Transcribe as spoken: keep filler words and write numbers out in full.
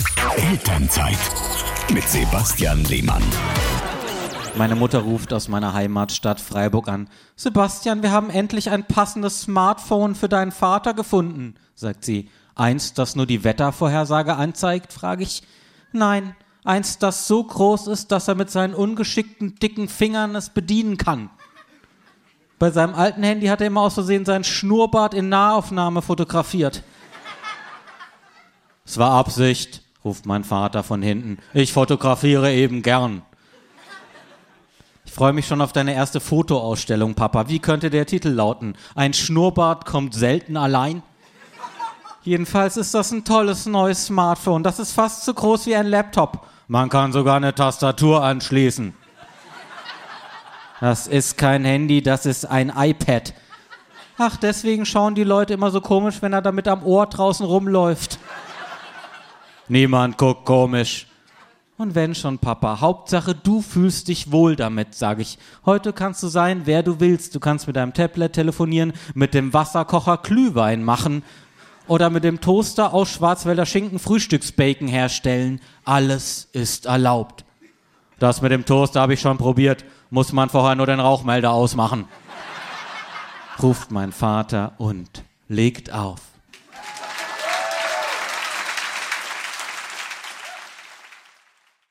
Elternzeit mit Sebastian Lehmann. Meine Mutter ruft aus meiner Heimatstadt Freiburg an. Sebastian, wir haben endlich ein passendes Smartphone für deinen Vater gefunden, sagt sie. Eins, das nur die Wettervorhersage anzeigt, frage ich. Nein, eins, das so groß ist, dass er mit seinen ungeschickten, dicken Fingern es bedienen kann. Bei seinem alten Handy hat er immer aus Versehen seinen Schnurrbart in Nahaufnahme fotografiert. Es war Absicht, ruft mein Vater von hinten. Ich fotografiere eben gern. Ich freue mich schon auf deine erste Fotoausstellung, Papa. Wie könnte der Titel lauten? Ein Schnurrbart kommt selten allein? Jedenfalls ist das ein tolles neues Smartphone. Das ist fast so groß wie ein Laptop. Man kann sogar eine Tastatur anschließen. Das ist kein Handy, das ist ein iPad. Ach, deswegen schauen die Leute immer so komisch, wenn er damit am Ohr draußen rumläuft. Niemand guckt komisch. Und wenn schon, Papa, Hauptsache du fühlst dich wohl damit, sage ich. Heute kannst du sein, wer du willst. Du kannst mit deinem Tablet telefonieren, mit dem Wasserkocher Glühwein machen oder mit dem Toaster aus Schwarzwälder Schinken Frühstücksbacon herstellen. Alles ist erlaubt. Das mit dem Toaster habe ich schon probiert. Muss man vorher nur den Rauchmelder ausmachen. Ruft mein Vater und legt auf.